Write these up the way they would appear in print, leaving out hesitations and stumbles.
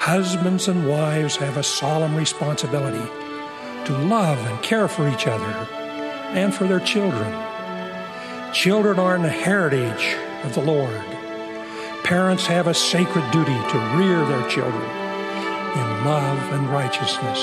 Husbands and wives have a solemn responsibility to love and care for each other and for their children. Children are an heritage of the Lord. Parents have a sacred duty to rear their children in love and righteousness.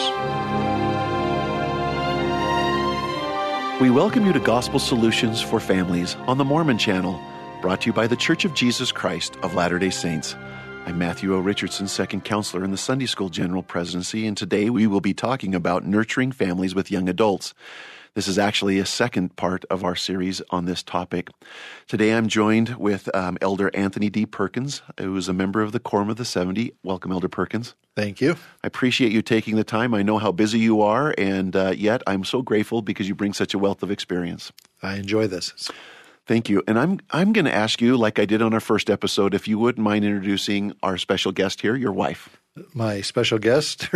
We welcome you to Gospel Solutions for Families on the Mormon Channel, brought to you by the Church of Jesus Christ of Latter-day Saints. I'm Matthew O. Richardson, second counselor in the Sunday School General Presidency, and today we will be talking about nurturing families with young adults. This is actually a second part of our series on this topic. Today I'm joined with Elder Anthony D. Perkins, who is a member of the Quorum of the 70. Welcome, Elder Perkins. Thank you. I appreciate you taking the time. I know how busy you are, and yet I'm so grateful because you bring such a wealth of experience. I enjoy this. Thank you. And I'm going to ask you, like I did on our first episode, if you wouldn't mind introducing our special guest here, your wife. My special guest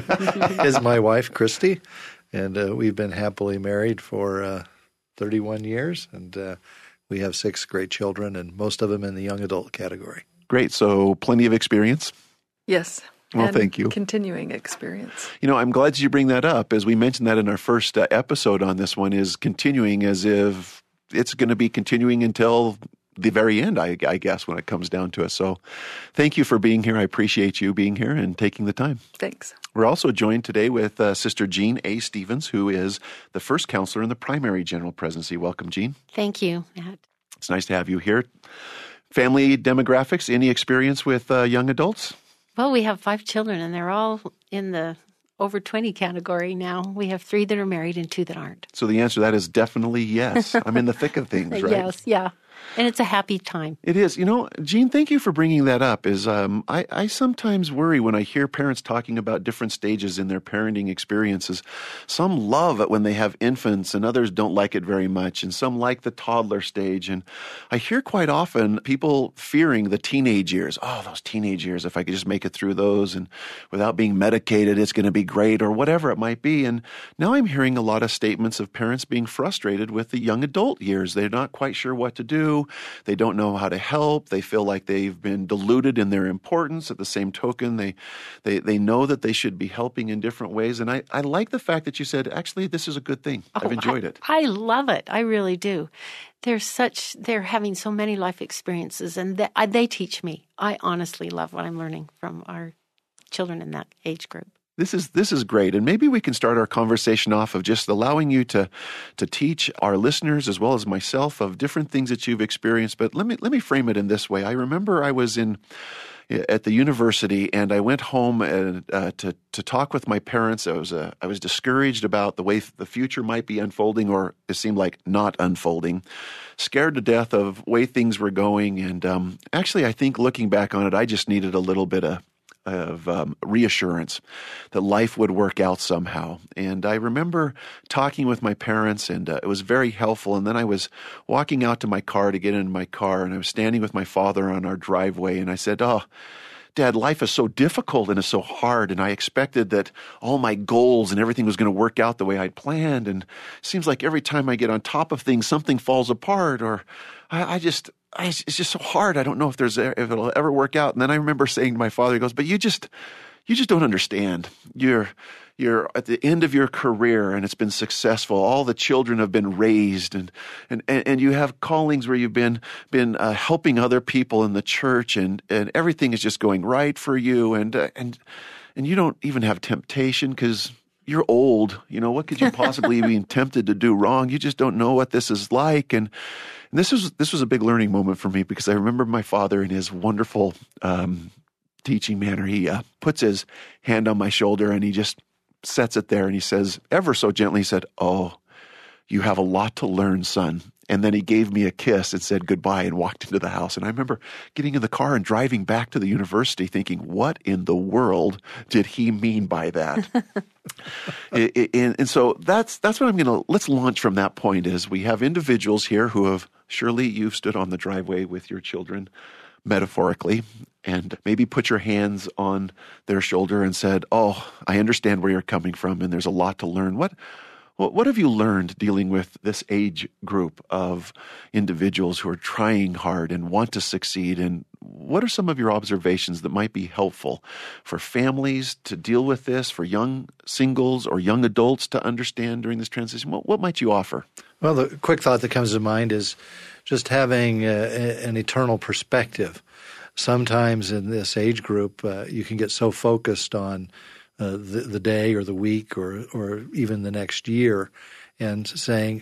is my wife, Christy, and we've been happily married for 31 years, and we have 6 great children, and most of them in the young adult category. Great. So plenty of experience? Yes. Well, thank you. Continuing experience. You know, I'm glad you bring that up. As we mentioned that in our first episode on this one, is continuing as if it's going to be continuing until the very end, I guess, when it comes down to it. So thank you for being here. I appreciate you being here and taking the time. Thanks. We're also joined today with Sister Jean A. Stevens, who is the first counselor in the primary general presidency. Welcome, Jean. Thank you, Matt. It's nice to have you here. Family demographics, any experience with young adults? Well, we have 5 children, and they're all in the over 20 category now. We have 3 that are married and 2 that aren't. So the answer to that is definitely yes. I'm in the thick of things, right? Yes, yeah. And it's a happy time. It is. You know, Jean, thank you for bringing that up. I sometimes worry when I hear parents talking about different stages in their parenting experiences. Some love it when they have infants and others don't like it very much, and some like the toddler stage. And I hear quite often people fearing the teenage years. Oh, those teenage years, if I could just make it through those and without being medicated, it's going to be great, or whatever it might be. And now I'm hearing a lot of statements of parents being frustrated with the young adult years. They're not quite sure what to do. They don't know how to help. They feel like they've been diluted in their importance. At the same token, they know that they should be helping in different ways. And I like the fact that you said, actually, this is a good thing. I've enjoyed it. I love it. I really do. They're having so many life experiences, and they teach me. I honestly love what I'm learning from our children in that age group. This is great, and maybe we can start our conversation off of just allowing you to teach our listeners as well as myself of different things that you've experienced. But let me frame it in this way. I remember I was at the university, and I went home to talk with my parents. I was discouraged about the way the future might be unfolding, or it seemed like not unfolding. Scared to death of the way things were going, and actually, I think looking back on it, I just needed a little bit of reassurance that life would work out somehow. And I remember talking with my parents, and it was very helpful. And then I was walking out to my car to get in my car, and I was standing with my father on our driveway, and I said, "Oh, Dad, life is so difficult and it's so hard, and I expected that all my goals and everything was going to work out the way I'd planned, and it seems like every time I get on top of things, something falls apart, or it's just so hard. I don't know if it'll ever work out." And then I remember saying to my father, he goes, "But you just don't understand. You're at the end of your career, and it's been successful. All the children have been raised, and you have callings where you've been helping other people in the church, and everything is just going right for you, and you don't even have temptation because you're old. You know, what could you possibly be tempted to do wrong? You just don't know what this is like." And this was a big learning moment for me, because I remember my father in his wonderful teaching manner. He puts his hand on my shoulder, and he just sets it there, and he says, ever so gently, he said, "Oh, you have a lot to learn, son." And then he gave me a kiss and said goodbye and walked into the house. And I remember getting in the car and driving back to the university thinking, what in the world did he mean by that? and so that's what let's launch from that point. Is we have individuals here who have, surely you've stood on the driveway with your children, metaphorically, and maybe put your hands on their shoulder and said, "Oh, I understand where you're coming from, and there's a lot to learn." What have you learned dealing with this age group of individuals who are trying hard and want to succeed? And what are some of your observations that might be helpful for families to deal with this, for young singles or young adults to understand during this transition? What might you offer? Well, the quick thought that comes to mind is just having an eternal perspective. Sometimes in this age group, you can get so focused on the day or the week or even the next year, and saying,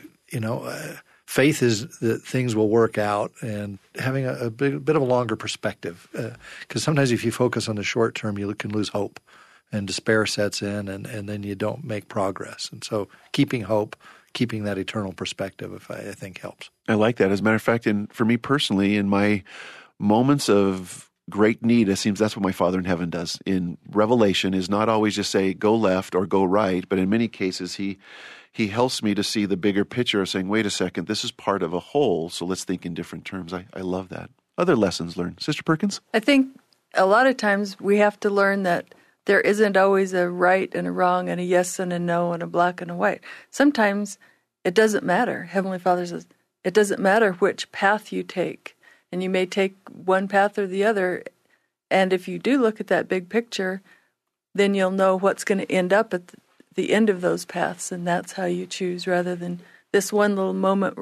faith is that things will work out, and having a bit of a longer perspective. Because sometimes if you focus on the short term, you can lose hope, and despair sets in, and then you don't make progress. And so keeping hope, keeping that eternal perspective, I think helps. I like that. As a matter of fact, for me personally, in my moments of great need, it seems that's what my Father in heaven does. In Revelation is not always just say, go left or go right, but in many cases he helps me to see the bigger picture of saying, wait a second, this is part of a whole, so let's think in different terms. I love that. Other lessons learned. Sister Perkins? I think a lot of times we have to learn that there isn't always a right and a wrong and a yes and a no and a black and a white. Sometimes it doesn't matter. Heavenly Father says, it doesn't matter which path you take. And you may take one path or the other, and if you do look at that big picture, then you'll know what's going to end up at the end of those paths, and that's how you choose, rather than this one little moment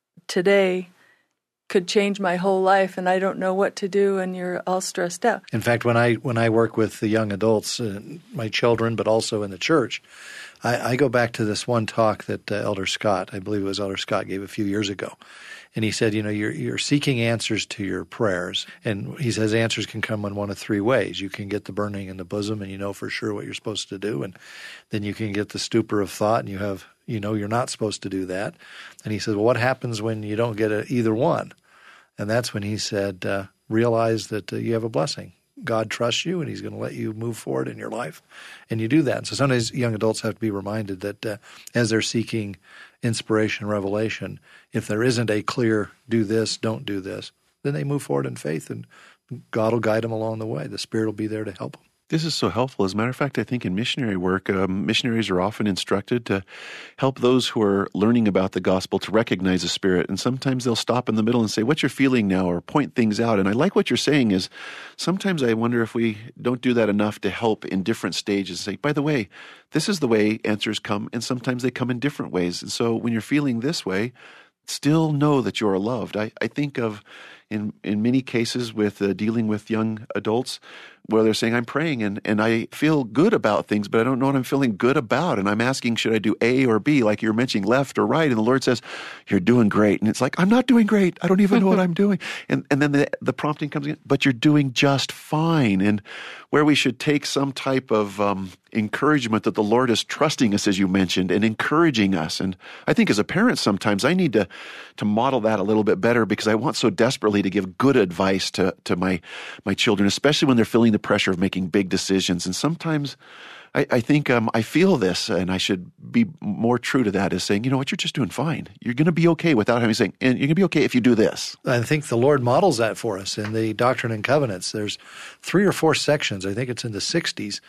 today could change my whole life, and I don't know what to do, and you're all stressed out. In fact, when I work with the young adults, my children, but also in the church, I go back to this one talk that Elder Scott, I believe it was Elder Scott, gave a few years ago. And he said, you're seeking answers to your prayers. And he says answers can come in one of three ways. You can get the burning in the bosom and you know for sure what you're supposed to do. And then you can get the stupor of thought and you're not supposed to do that. And he said, well, what happens when you don't get either one? And that's when he said, realize that you have a blessing. God trusts you and he's going to let you move forward in your life. And you do that. And so sometimes young adults have to be reminded that as they're seeking inspiration, revelation, if there isn't a clear do this, don't do this, then they move forward in faith and God will guide them along the way. The Spirit will be there to help them. This is so helpful. As a matter of fact, I think in missionary work, missionaries are often instructed to help those who are learning about the gospel to recognize the Spirit. And sometimes they'll stop in the middle and say, what's your feeling now? Or point things out. And I like what you're saying is sometimes I wonder if we don't do that enough to help in different stages. Say, by the way, this is the way answers come. And sometimes they come in different ways. And so when you're feeling this way, still know that you're loved. I think of in many cases with dealing with young adults where they're saying, I'm praying and I feel good about things, but I don't know what I'm feeling good about. And I'm asking, should I do A or B? Like you're mentioning left or right. And the Lord says, you're doing great. And it's like, I'm not doing great. I don't even know what I'm doing. And then the prompting comes in, but you're doing just fine. And where we should take some type of encouragement that the Lord is trusting us, as you mentioned, and encouraging us. And I think as a parent, sometimes I need to model that a little bit better because I want so desperately to give good advice to my children, especially when they're feeling the pressure of making big decisions. And sometimes I think I feel this, and I should be more true to that, as saying, you know what, you're just doing fine. You're going to be okay without having saying, and you're going to be okay if you do this. I think the Lord models that for us in the Doctrine and Covenants. There's 3 or 4 sections, I think it's in the 60s,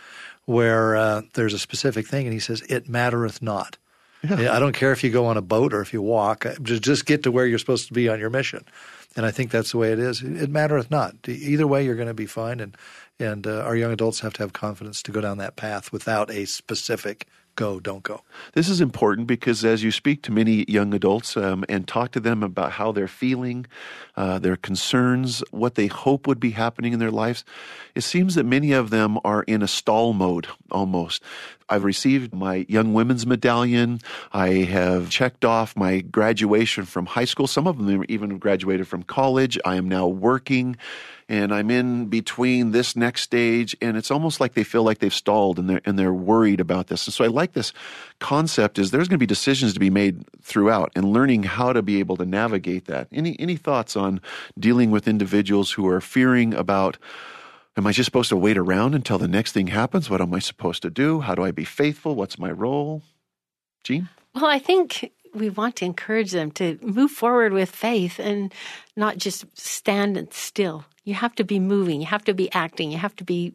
where there's a specific thing, and he says, it mattereth not. Yeah. I don't care if you go on a boat or if you walk. Just get to where you're supposed to be on your mission. And I think that's the way it is. It mattereth not. Either way, you're going to be fine. And our young adults have to have confidence to go down that path without a specific go, don't go. This is important because as you speak to many young adults and talk to them about how they're feeling, their concerns, what they hope would be happening in their lives, it seems that many of them are in a stall mode almost. I've received my Young Women's Medallion. I have checked off my graduation from high school. Some of them even graduated from college. I am now working. And I'm in between this next stage, and it's almost like they feel like they've stalled, and they're worried about this. And so I like this concept: is there's going to be decisions to be made throughout, and learning how to be able to navigate that. Any thoughts on dealing with individuals who are fearing about? Am I just supposed to wait around until the next thing happens? What am I supposed to do? How do I be faithful? What's my role? Jean? Well, I think we want to encourage them to move forward with faith and not just stand still. You have to be moving. You have to be acting. You have to be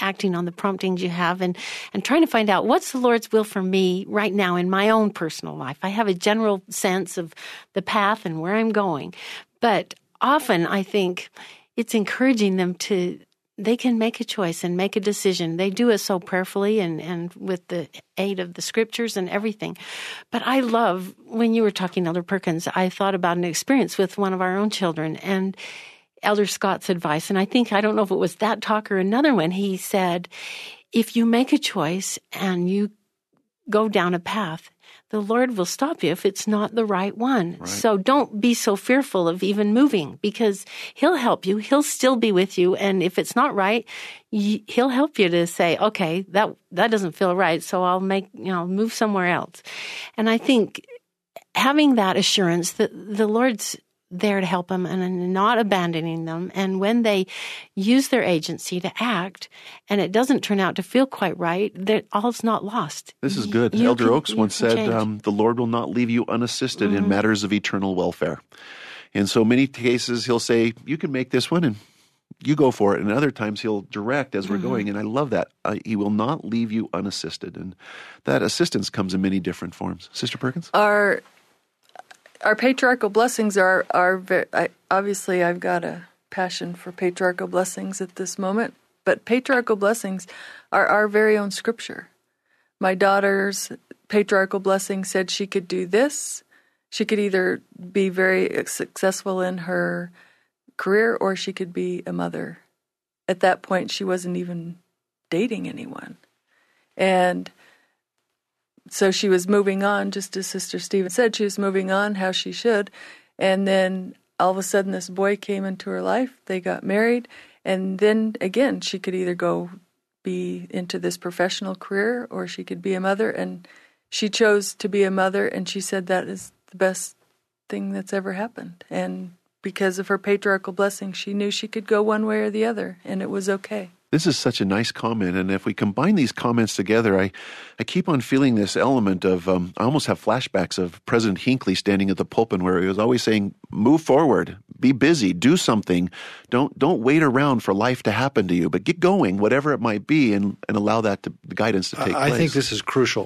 acting on the promptings you have and trying to find out what's the Lord's will for me right now in my own personal life. I have a general sense of the path and where I'm going. But often I think it's encouraging them they can make a choice and make a decision. They do it so prayerfully and with the aid of the scriptures and everything. But I love, when you were talking, Elder Perkins, I thought about an experience with one of our own children and Elder Scott's advice. And I don't know if it was that talk or another one. He said, if you make a choice and you go down a path, the Lord will stop you if it's not the right one. Right. So don't be so fearful of even moving, because He'll help you. He'll still be with you. And if it's not right, He'll help you to say, okay, that doesn't feel right. So I'll move somewhere else. And I think having that assurance that the Lord's there to help them and not abandoning them. And when they use their agency to act and it doesn't turn out to feel quite right, that all's not lost. This is good. Elder Oaks once said, the Lord will not leave you unassisted in matters of eternal welfare. And so many cases He'll say, you can make this one and you go for it. And other times He'll direct as we're going. And I love that. He will not leave you unassisted. And that assistance comes in many different forms. Sister Perkins? Our patriarchal blessings are obviously I've got a passion for patriarchal blessings at this moment, but patriarchal blessings are our very own scripture. My daughter's patriarchal blessing said she could do this. She could either be very successful in her career or she could be a mother. At that point, she wasn't even dating anyone. And so she was moving on, just as Sister Stephen said, she was moving on how she should. And then all of a sudden this boy came into her life. They got married. And then again, she could either go be into this professional career or she could be a mother. And she chose to be a mother. And she said that is the best thing that's ever happened. And because of her patriarchal blessing, she knew she could go one way or the other. And it was okay. This is such a nice comment, and if we combine these comments together, I keep on feeling this element of, I almost have flashbacks of President Hinckley standing at the pulpit where he was always saying, move forward, be busy, do something, don't wait around for life to happen to you, but get going, whatever it might be, and allow the guidance to take place. I think this is crucial.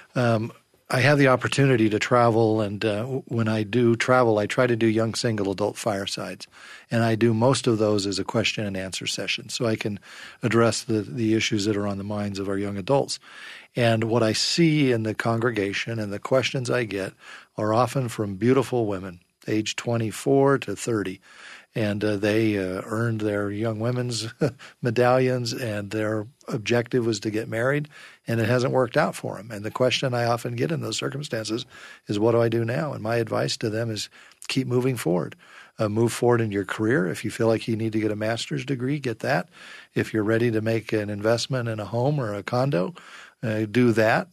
I have the opportunity to travel, and when I do travel, I try to do young single adult firesides. And I do most of those as a question and answer session, so I can address the issues that are on the minds of our young adults. And what I see in the congregation and the questions I get are often from beautiful women, age 24 to 30. And they earned their young women's medallions, and their objective was to get married, and it hasn't worked out for them. And the question I often get in those circumstances is, what do I do now? And my advice to them is keep moving forward. Move forward in your career. If you feel like you need to get a master's degree, get that. If you're ready to make an investment in a home or a condo, do that.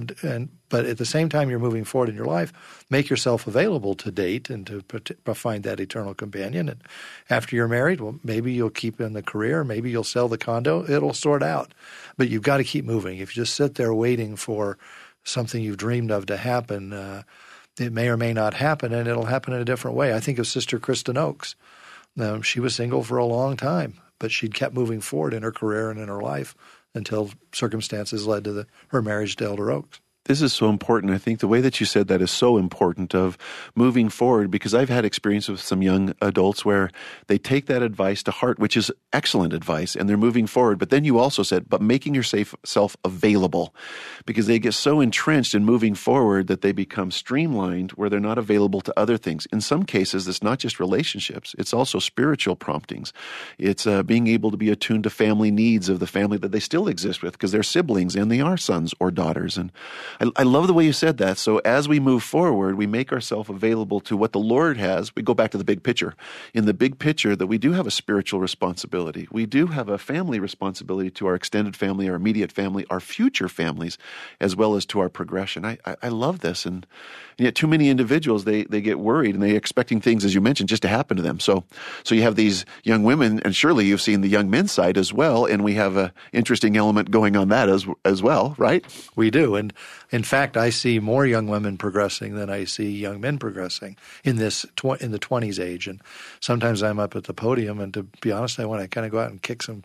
But at the same time you're moving forward in your life, make yourself available to date and to find that eternal companion. And after you're married, well, maybe you'll keep in the career, maybe you'll sell the condo. It'll sort out. But you've got to keep moving. If you just sit there waiting for something you've dreamed of to happen, it may or may not happen, and it'll happen in a different way. I think of Sister Kristen Oaks. She was single for a long time, but she'd kept moving forward in her career and in her life until circumstances led to her marriage to Elder Oaks. This is so important. I think the way that you said that is so important, of moving forward, because I've had experience with some young adults where they take that advice to heart, which is excellent advice, and they're moving forward. But then you also said, but making yourself available, because they get so entrenched in moving forward that they become streamlined where they're not available to other things. In some cases, it's not just relationships. It's also spiritual promptings. It's being able to be attuned to family needs of the family that they still exist with, because they're siblings and they are sons or daughters. And I love the way you said that. So as we move forward, we make ourselves available to what the Lord has. We go back to the big picture. In the big picture, that we do have a spiritual responsibility. We do have a family responsibility to our extended family, our immediate family, our future families, as well as to our progression. I love this. And yet too many individuals, they get worried and they're expecting things, as you mentioned, just to happen to them. So you have these young women, and surely you've seen the young men's side as well, and we have an interesting element going on that as well, right? We do. And in fact, I see more young women progressing than I see young men progressing in the 20s age. And sometimes I'm up at the podium, and to be honest, I want to kind of go out and kick some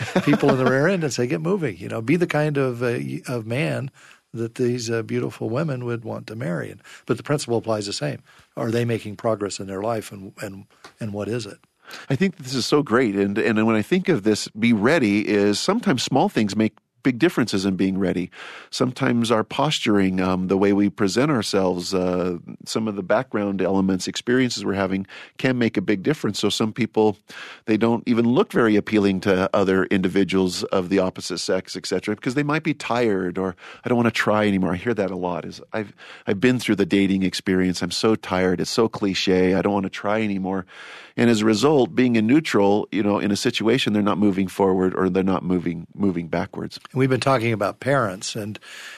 people in the rear end and say, get moving. Be the kind of man that these beautiful women would want to marry. But the principle applies the same. Are they making progress in their life, and what is it? I think this is so great. And when I think of this, be ready is sometimes small things make big differences in being ready. Sometimes our posturing, the way we present ourselves, some of the background elements, experiences we're having can make a big difference. So some people, they don't even look very appealing to other individuals of the opposite sex, et cetera, because they might be tired or I don't want to try anymore. I hear that a lot. I've been through the dating experience. I'm so tired. It's so cliche. I don't want to try anymore. And as a result, being in neutral, in a situation, they're not moving forward or they're not moving backwards. We've been talking about parents and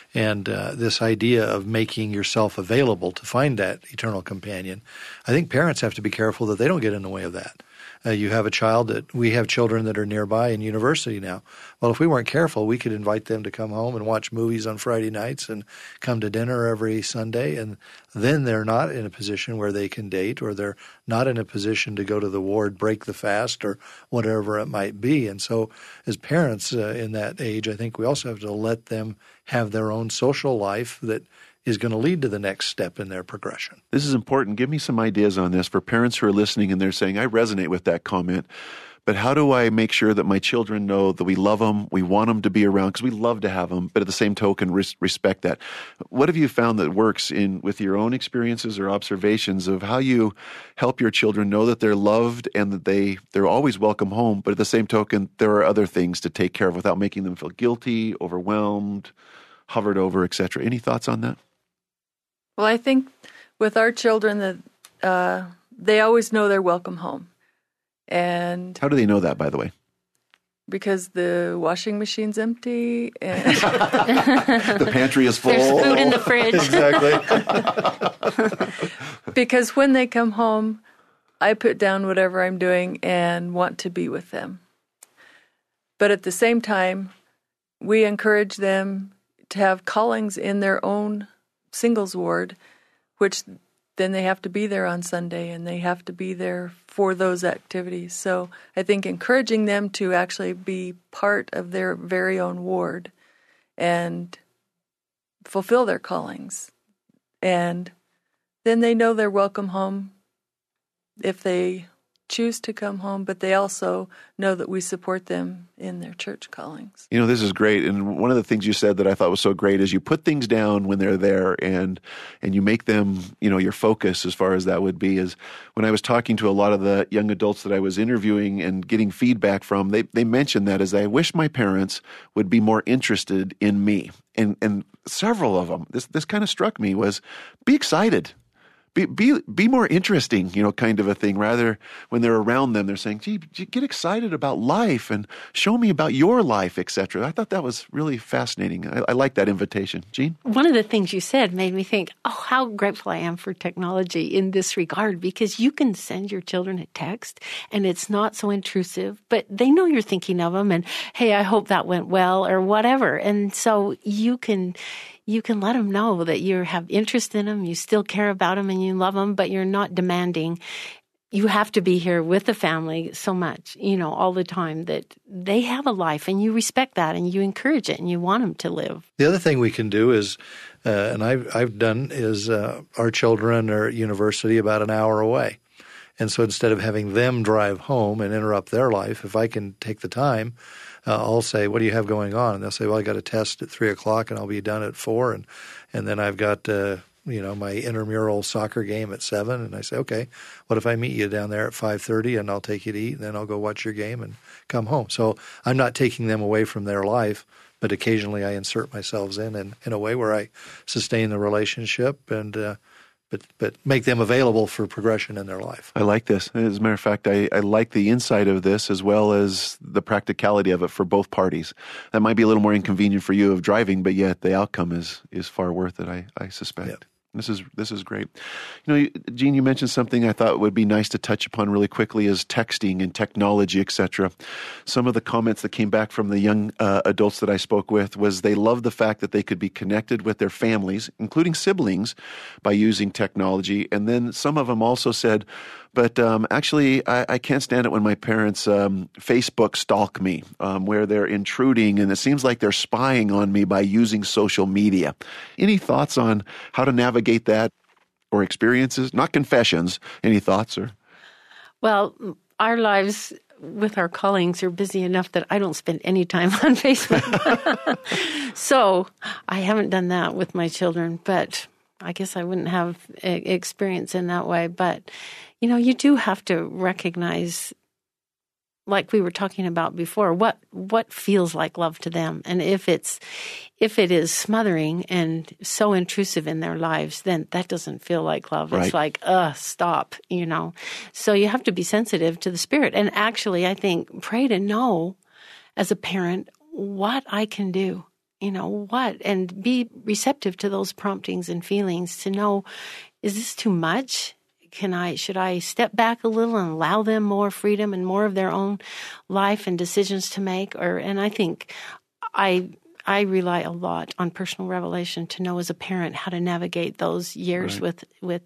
this idea of making yourself available to find that eternal companion. I think parents have to be careful that they don't get in the way of that. You have a child we have children that are nearby in university now. Well, if we weren't careful, we could invite them to come home and watch movies on Friday nights and come to dinner every Sunday. And then they're not in a position where they can date, or they're not in a position to go to the ward, break the fast, or whatever it might be. And so as parents in that age, I think we also have to let them have their own social life that is going to lead to the next step in their progression. This is important. Give me some ideas on this for parents who are listening and they're saying, I resonate with that comment, but how do I make sure that my children know that we love them, we want them to be around because we love to have them, but at the same token, respect that? What have you found that works with your own experiences or observations of how you help your children know that they're loved and that they're always welcome home, but at the same token, there are other things to take care of without making them feel guilty, overwhelmed, hovered over, etc.? Any thoughts on that? Well, I think with our children that they always know they're welcome home. And how do they know that, by the way? Because the washing machine's empty and the pantry is full. There's food in the fridge. Exactly. Because when they come home, I put down whatever I'm doing and want to be with them. But at the same time, we encourage them to have callings in their own singles ward, which then they have to be there on Sunday and they have to be there for those activities. So I think encouraging them to actually be part of their very own ward and fulfill their callings. And then they know they're welcome home if they choose to come home, but they also know that we support them in their church callings. This is great. And one of the things you said that I thought was so great is you put things down when they're there and you make them, your focus as far as that would be. Is when I was talking to a lot of the young adults that I was interviewing and getting feedback from, they mentioned that as I wish my parents would be more interested in me. And several of them, this kind of struck me, was be excited. Be more interesting, kind of a thing. Rather, when they're around them, they're saying, gee, get excited about life and show me about your life, etc. I thought that was really fascinating. I like that invitation. Jean? One of the things you said made me think, how grateful I am for technology in this regard, because you can send your children a text and it's not so intrusive, but they know you're thinking of them and, hey, I hope that went well or whatever. And so you can let them know that you have interest in them, you still care about them, and you love them, but you're not demanding. You have to be here with the family so much, all the time, that they have a life, and you respect that, and you encourage it, and you want them to live. The other thing we can do is, and I've done, is our children are at university about an hour away. And so instead of having them drive home and interrupt their life, if I can take the time, I'll say, what do you have going on? And they'll say, well, I got a test at 3 o'clock and I'll be done at 4. And then I've got, my intramural soccer game at 7. And I say, okay, what if I meet you down there at 5:30 and I'll take you to eat and then I'll go watch your game and come home. So I'm not taking them away from their life, but occasionally I insert myself in a way where I sustain the relationship and but make them available for progression in their life. I like this. As a matter of fact, I like the insight of this as well as the practicality of it for both parties. That might be a little more inconvenient for you of driving, but yet the outcome is far worth it, I suspect. Yep. This is great. Jean, you mentioned something I thought would be nice to touch upon really quickly is texting and technology, etc. Some of the comments that came back from the young adults that I spoke with was they loved the fact that they could be connected with their families, including siblings, by using technology. And then some of them also said, But actually, I can't stand it when my parents Facebook stalk me, where they're intruding, and it seems like they're spying on me by using social media. Any thoughts on how to navigate that or experiences? Not confessions. Any thoughts? Well, our lives with our callings are busy enough that I don't spend any time on Facebook. So I haven't done that with my children, but I guess I wouldn't have experience in that way. But, you do have to recognize, like we were talking about before, what feels like love to them. And if it is smothering and so intrusive in their lives, then that doesn't feel like love. Right. It's like, stop, So you have to be sensitive to the Spirit. And actually, I think, pray to know as a parent what I can do, and be receptive to those promptings and feelings to know, is this too much? Should I step back a little and allow them more freedom and more of their own life and decisions to make? And I think I rely a lot on personal revelation to know as a parent how to navigate those years with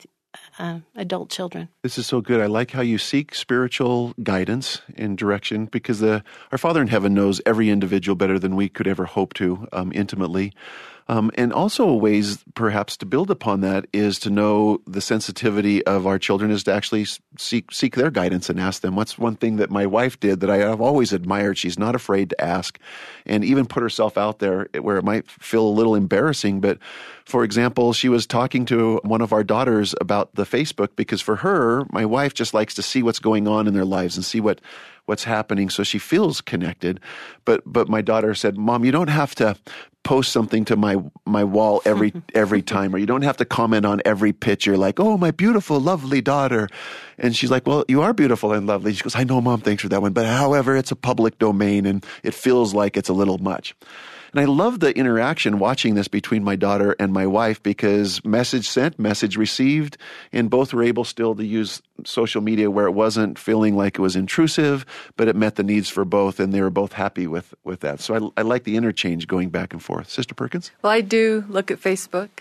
adult children. This is so good. I like how you seek spiritual guidance and direction, because our Father in heaven knows every individual better than we could ever hope to intimately. And also ways perhaps to build upon that is to know the sensitivity of our children is to actually seek their guidance and ask them. What's one thing that my wife did that I have always admired? She's not afraid to ask and even put herself out there where it might feel a little embarrassing. But for example, she was talking to one of our daughters about the Facebook, because for her, my wife just likes to see what's going on in their lives and see what's happening, so she feels connected. But my daughter said, "Mom, you don't have to post something to my wall every time, or you don't have to comment on every picture like, oh, my beautiful, lovely daughter." And she's like, "Well, you are beautiful and lovely." She goes, "I know, Mom, thanks for that one. But however, it's a public domain and it feels like it's a little much." And I love the interaction watching this between my daughter and my wife, because message sent, message received, and both were able still to use social media where it wasn't feeling like it was intrusive, but it met the needs for both, and they were both happy with that. So I like the interchange going back and forth. Sister Perkins? Well, I do look at Facebook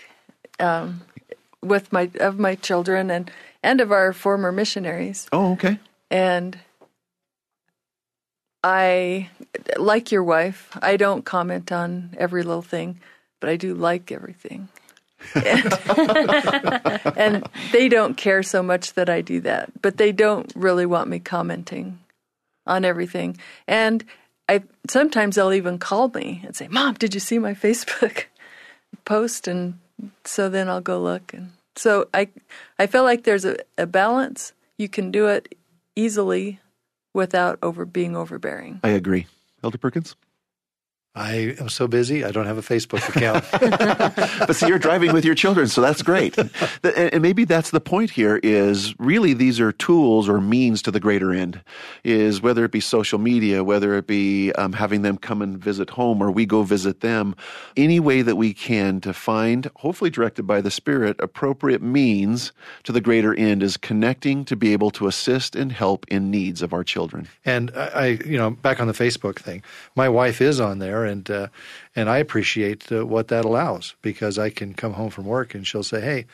with my children and of our former missionaries. Oh, okay. And I, like your wife, I don't comment on every little thing, but I do like everything. And they don't care so much that I do that, but they don't really want me commenting on everything. And sometimes they'll even call me and say, "Mom, did you see my Facebook post?" And so then I'll go look. And so I feel like there's a balance. You can do it easily without being overbearing. I agree. Elder Perkins? I am so busy, I don't have a Facebook account. But see, you're driving with your children, so that's great. And maybe that's the point here, is really these are tools or means to the greater end, is whether it be social media, whether it be having them come and visit home, or we go visit them, any way that we can to find, hopefully directed by the Spirit, appropriate means to the greater end is connecting to be able to assist and help in needs of our children. And I back on the Facebook thing, my wife is on there, and I appreciate what that allows, because I can come home from work and she'll say, "Hey,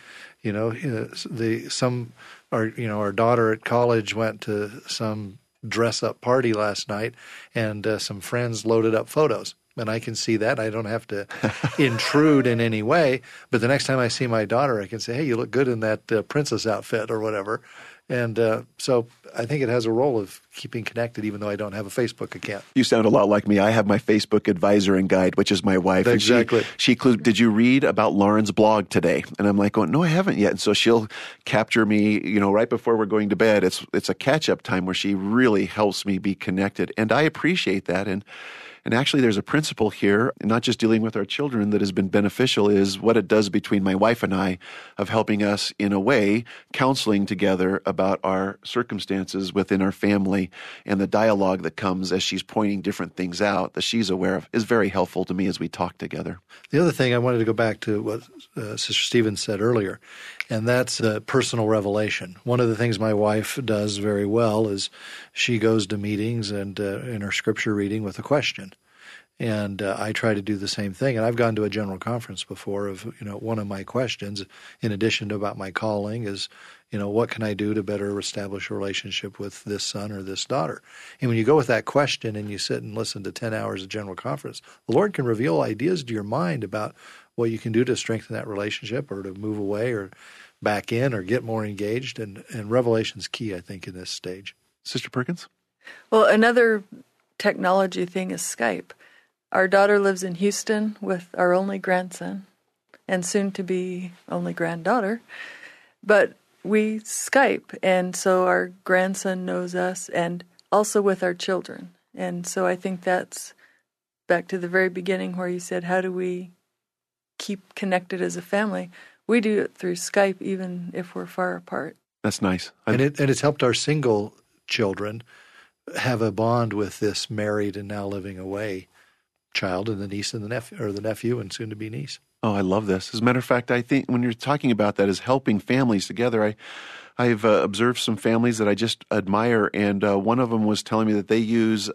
our daughter at college went to some dress-up party last night, and some friends loaded up photos." And I can see that. I don't have to intrude in any way. But the next time I see my daughter, I can say, "Hey, you look good in that princess outfit," or whatever. And so I think it has a role of keeping connected, even though I don't have a Facebook account. You sound a lot like me. I have my Facebook advisor and guide, which is my wife. Exactly. And did you read about Lauren's blog today? And I'm like, "Oh, no, I haven't yet." And so she'll capture me, right before we're going to bed. It's a catch-up time where she really helps me be connected. And I appreciate that. And actually, there's a principle here, not just dealing with our children, that has been beneficial, is what it does between my wife and I of helping us, in a way, counseling together about our circumstances within our family, and the dialogue that comes as she's pointing different things out that she's aware of is very helpful to me as we talk together. The other thing, I wanted to go back to what Sister Stevens said earlier, and that's personal revelation. One of the things my wife does very well is she goes to meetings and in her scripture reading with a question. And I try to do the same thing. And I've gone to a general conference before of, one of my questions, in addition to about my calling, is, what can I do to better establish a relationship with this son or this daughter? And when you go with that question and you sit and listen to 10 hours of general conference, the Lord can reveal ideas to your mind about what you can do to strengthen that relationship or to move away or back in or get more engaged. And revelation's key, I think, in this stage. Sister Perkins? Well, another technology thing is Skype. Our daughter lives in Houston with our only grandson and soon to be only granddaughter. But we Skype, and so our grandson knows us, and also with our children. And so I think that's back to the very beginning where you said, how do we keep connected as a family? We do it through Skype, even if we're far apart. That's nice. And it's helped our single children have a bond with this married and now living away child and the niece and the nephew and soon to be niece. Oh, I love this. As a matter of fact, I think when you're talking about that as helping families together, I've observed some families that I just admire, and one of them was telling me that they use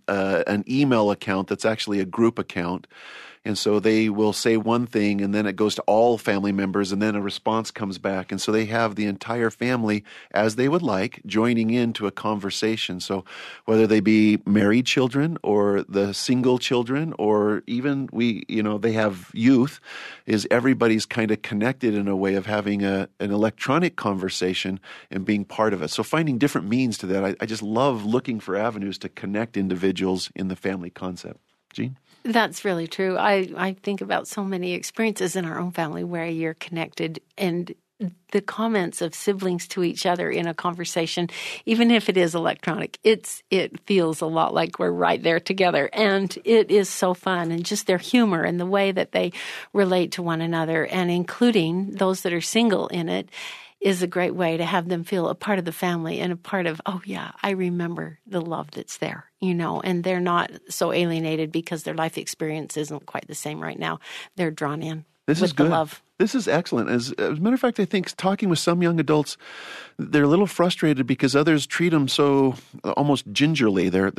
an email account that's actually a group account. And so they will say one thing, and then it goes to all family members, and then a response comes back. And so they have the entire family, as they would like, joining into a conversation. So whether they be married children or the single children, or even they have youth, is everybody's kind of connected in a way of having an electronic conversation and being part of it. So finding different means to that. I just love looking for avenues to connect individuals in the family concept. Jean? That's really true. I think about so many experiences in our own family where you're connected, and the comments of siblings to each other in a conversation, even if it is electronic, it feels a lot like we're right there together. And it is so fun, and just their humor and the way that they relate to one another, and including those that are single in it, is a great way to have them feel a part of the family and a part of, oh yeah, I remember the love that's there, and they're not so alienated because their life experience isn't quite the same right now. They're drawn in with the love. This is excellent. As a matter of fact, I think talking with some young adults, they're a little frustrated because others treat them so almost gingerly. They're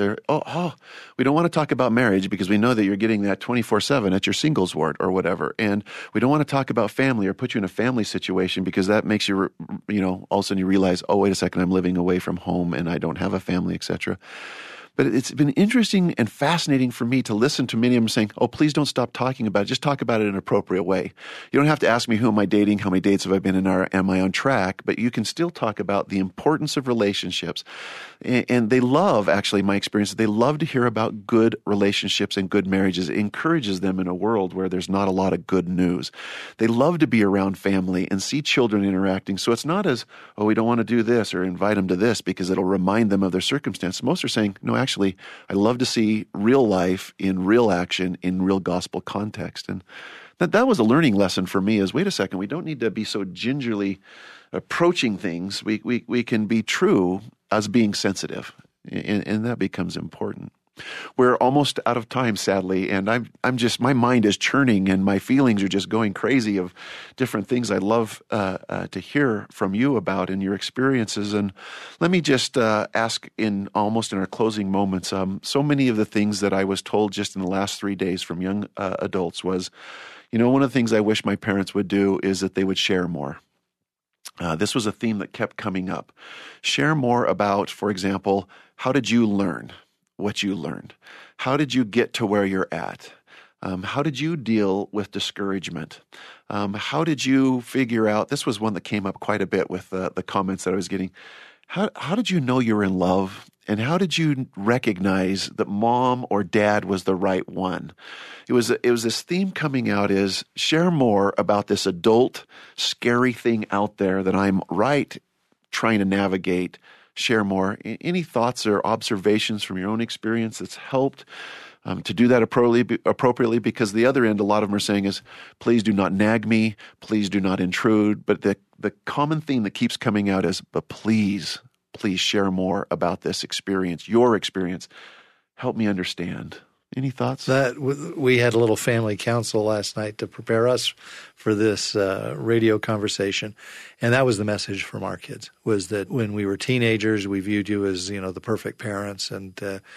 we don't want to talk about marriage because we know that you're getting that 24/7 at your singles ward or whatever. And we don't want to talk about family or put you in a family situation because that makes you, all of a sudden you realize, oh, wait a second, I'm living away from home and I don't have a family, etc. But it's been interesting and fascinating for me to listen to many of them saying, oh, please don't stop talking about it. Just talk about it in an appropriate way. You don't have to ask me who am I dating, how many dates have I been in, or am I on track? But you can still talk about the importance of relationships. And they love, actually, my experience, they love to hear about good relationships and good marriages. It encourages them in a world where there's not a lot of good news. They love to be around family and see children interacting. So it's not as, oh, we don't want to do this or invite them to this because it'll remind them of their circumstance. Most are saying, no, actually, I love to see real life in real action in real gospel context. And that was a learning lesson for me is, wait a second, we don't need to be so gingerly approaching things. We can be true as being sensitive, and that becomes important. We're almost out of time, sadly, and I'm just, my mind is churning and my feelings are just going crazy of different things I'd love to hear from you about in your experiences. And let me just ask almost in our closing moments, so many of the things that I was told just in the last 3 days from young adults was, one of the things I wish my parents would do is that they would share more. This was a theme that kept coming up. Share more about, for example, how did you learn what you learned? How did you get to where you're at? How did you deal with discouragement? How did you figure out, this was one that came up quite a bit with the comments that I was getting. How did you know you were in love? And how did you recognize that mom or dad was the right one? It was this theme coming out is share more about this adult, scary thing out there that I'm trying to navigate. Share more. Any thoughts or observations from your own experience that's helped to do that appropriately? Because the other end, a lot of them are saying is, please do not nag me. Please do not intrude. But the common theme that keeps coming out is, but please share more about this experience, your experience. Help me understand. Any thoughts? We had a little family council last night to prepare us for this radio conversation, and that was the message from our kids, was that when we were teenagers, we viewed you as, the perfect parents, and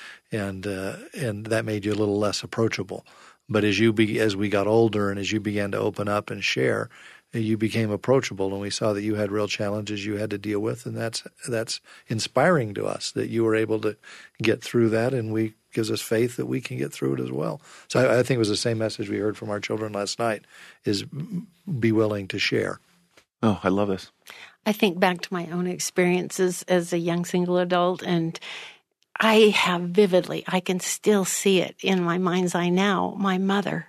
that made you a little less approachable. But as we got older and as you began to open up and share, you became approachable, and we saw that you had real challenges you had to deal with, and that's inspiring to us that you were able to get through that, and gives us faith that we can get through it as well. So I think it was the same message we heard from our children last night, is be willing to share. Oh, I love this. I think back to my own experiences as a young single adult, and I have vividly, I can still see it in my mind's eye now, my mother.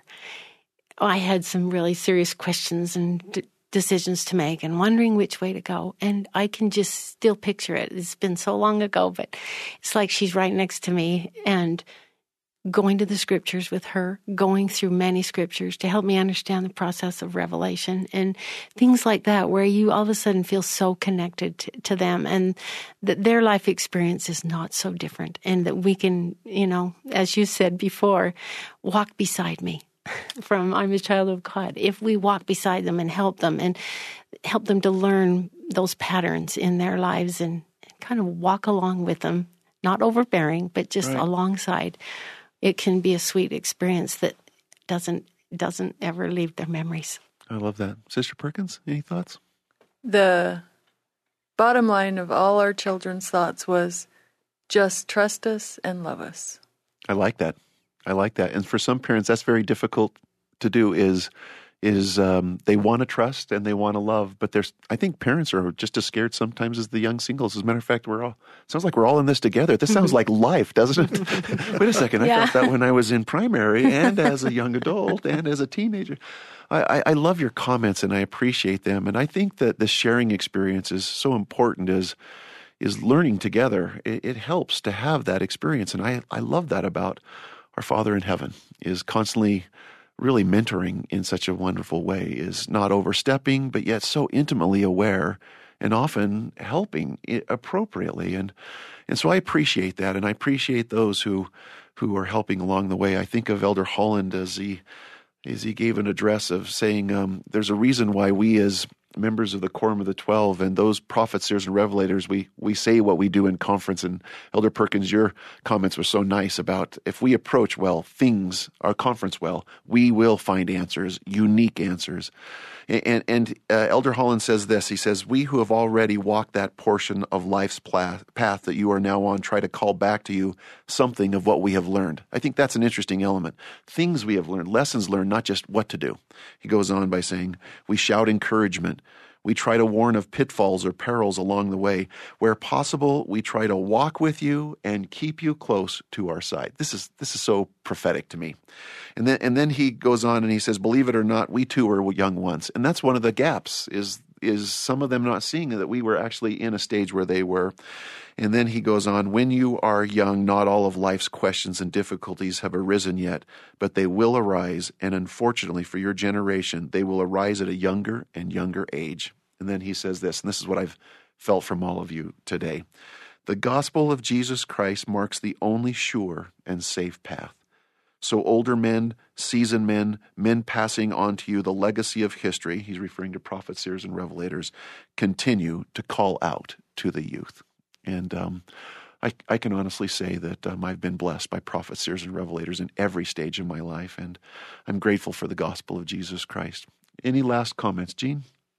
I had some really serious questions and decisions to make and wondering which way to go. And I can just still picture it. It's been so long ago, but it's like she's right next to me, and going to the scriptures with her, going through many scriptures to help me understand the process of revelation and things like that, where you all of a sudden feel so connected to them, and that their life experience is not so different, and that we can, as you said before, walk beside me. From I'm a child of God, if we walk beside them and help them to learn those patterns in their lives and kind of walk along with them, not overbearing, but just alongside, it can be a sweet experience that doesn't ever leave their memories. I love that. Sister Perkins, any thoughts? The bottom line of all our children's thoughts was just trust us and love us. I like that. And for some parents, that's very difficult to do, is they want to trust and they want to love, but I think parents are just as scared sometimes as the young singles. As a matter of fact, sounds like we're all in this together. This sounds like life, doesn't it? Wait a second. I felt that when I was in primary and as a young adult and as a teenager. I love your comments and I appreciate them. And I think that the sharing experience is so important, is learning together. It helps to have that experience. And I love that about our Father in heaven, is constantly really mentoring in such a wonderful way, is not overstepping, but yet so intimately aware and often helping appropriately. And so I appreciate that, and I appreciate those who are helping along the way. I think of Elder Holland as he gave an address of saying there's a reason why we as members of the Quorum of the 12 and those prophets, seers, and revelators, we say what we do in conference. And Elder Perkins, your comments were so nice about if we approach our conference well, we will find answers, unique answers. And Elder Holland says this. He says, we who have already walked that portion of life's path that you are now on try to call back to you something of what we have learned. I think that's an interesting element. Things we have learned, lessons learned, not just what to do. He goes on by saying, we shout encouragement. We try to warn of pitfalls or perils along the way. Where possible, we try to walk with you and keep you close to our side. This is so prophetic to me. And then he goes on and he says, believe it or not, we too were young once. And that's one of the gaps, is some of them not seeing that we were actually in a stage where they were. And then he goes on, when you are young, not all of life's questions and difficulties have arisen yet, but they will arise. And unfortunately for your generation, they will arise at a younger and younger age. And then he says this, and this is what I've felt from all of you today. The gospel of Jesus Christ marks the only sure and safe path. So older men, seasoned men passing on to you the legacy of history, he's referring to prophets, seers, and revelators, continue to call out to the youth. And I can honestly say that I've been blessed by prophets, seers, and revelators in every stage of my life, and I'm grateful for the gospel of Jesus Christ. Any last comments, Jean?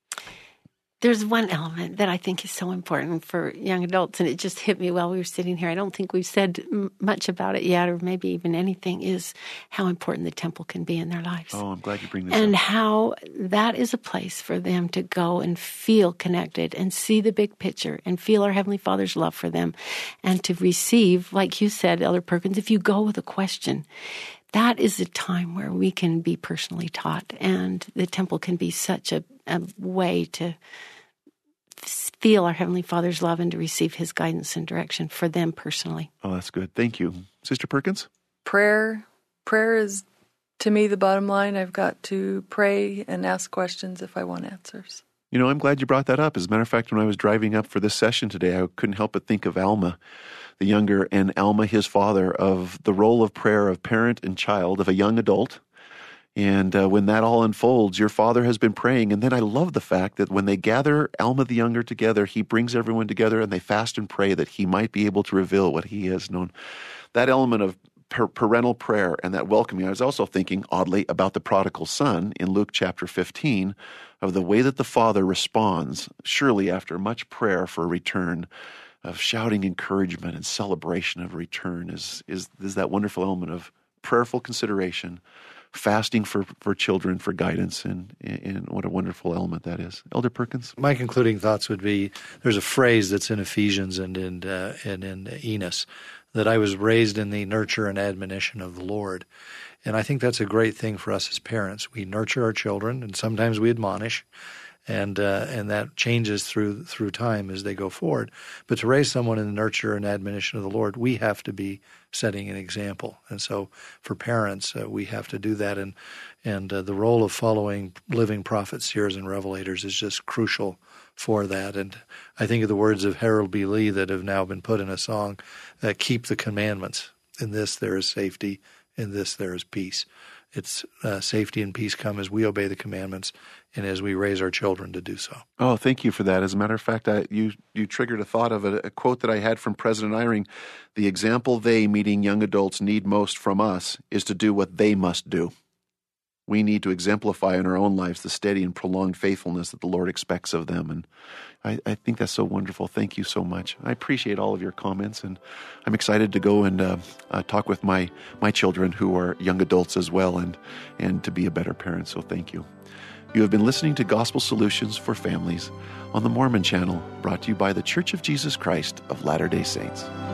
There's one element that I think is so important for young adults, and it just hit me while we were sitting here. I don't think we've said much about it yet, or maybe even anything, is how important the temple can be in their lives. Oh, I'm glad you bring this up. And how that is a place for them to go and feel connected and see the big picture and feel our Heavenly Father's love for them, and to receive, like you said, Elder Perkins, if you go with a question, that is a time where we can be personally taught, and the temple can be such a way to feel our Heavenly Father's love and to receive His guidance and direction for them personally. Oh, that's good. Thank you. Sister Perkins? Prayer is, to me, the bottom line. I've got to pray and ask questions if I want answers. I'm glad you brought that up. As a matter of fact, when I was driving up for this session today, I couldn't help but think of Alma, the younger, and Alma, his father, of the role of prayer of parent and child, of a young adult. And when that all unfolds, your father has been praying. And then I love the fact that when they gather Alma the younger together, he brings everyone together and they fast and pray that he might be able to reveal what he has known. That element of parental prayer and that welcoming. I was also thinking, oddly, about the prodigal son in Luke chapter 15, of the way that the father responds, surely after much prayer for a return, of shouting encouragement and celebration of return, is that wonderful element of prayerful consideration, fasting for children for guidance, and what a wonderful element that is. Elder Perkins? My concluding thoughts would be, there's a phrase that's in Ephesians and in Enos, that I was raised in the nurture and admonition of the Lord. And I think that's a great thing for us as parents. We nurture our children, and sometimes we admonish, and that changes through time as they go forward. But to raise someone in the nurture and admonition of the Lord, we have to be setting an example. And so for parents, we have to do that. And the role of following living prophets, seers, and revelators is just crucial for that. And I think of the words of Harold B. Lee that have now been put in a song, keep the commandments. In this there is safety, in this there is peace. It's safety and peace come as we obey the commandments and as we raise our children to do so. Oh, thank you for that. As a matter of fact, you triggered a thought of a quote that I had from President Eyring. The example they, meaning young adults, need most from us is to do what they must do. We need to exemplify in our own lives the steady and prolonged faithfulness that the Lord expects of them. And I think that's so wonderful. Thank you so much. I appreciate all of your comments, and I'm excited to go and talk with my children who are young adults as well, and to be a better parent. So thank you. You have been listening to Gospel Solutions for Families on the Mormon Channel, brought to you by the Church of Jesus Christ of Latter-day Saints.